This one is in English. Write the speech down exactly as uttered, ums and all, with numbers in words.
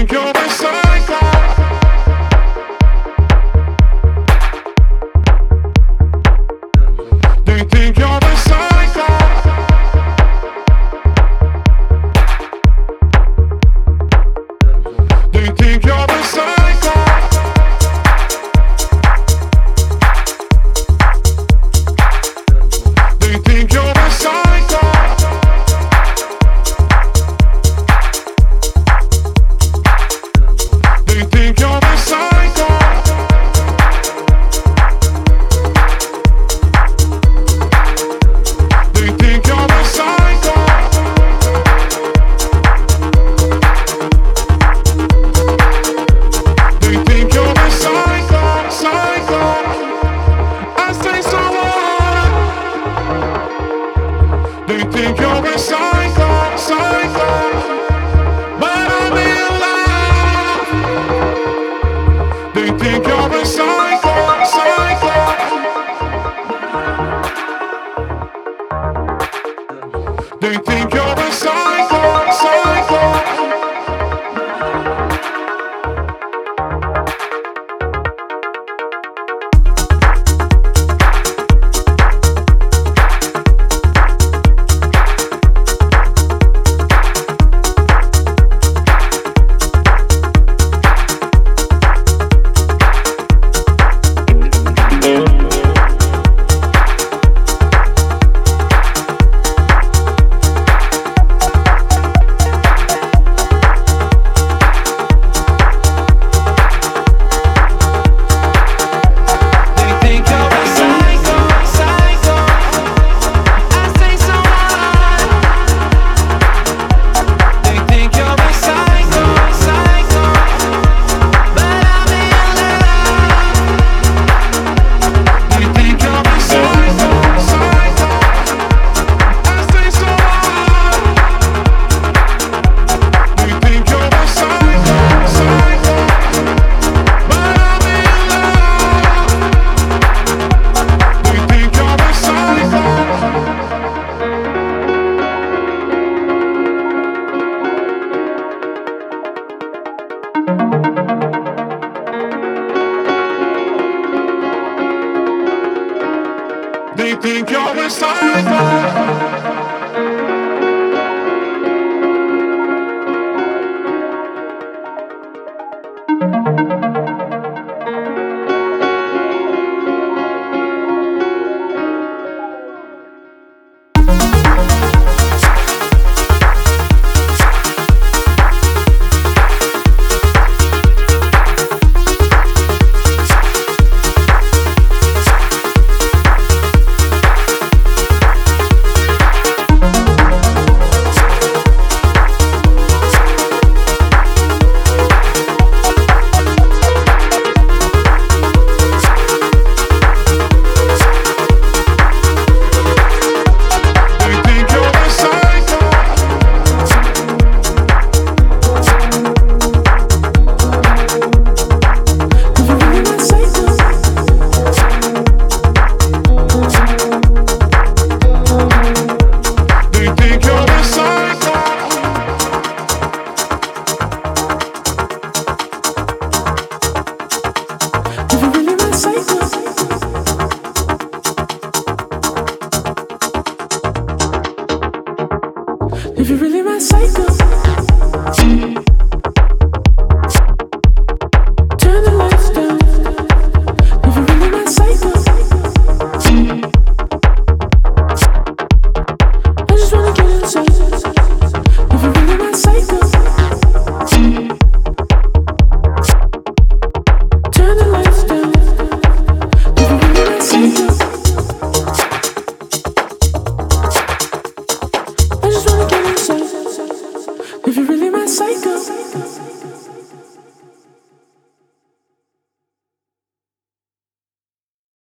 think you're a psycho? Do you think you're a psycho? Do you think you're a psycho? Do you think you're a psycho? Do you think you're a psycho? Do you think you're a psycho? Do you think you're a psycho? Psycho. I say so what? Do you think you're a psycho? Psycho. But I'm in love. Do you think you're a psycho? Psycho. Do you think you're a psycho? Psycho. Do you think you're a psycho?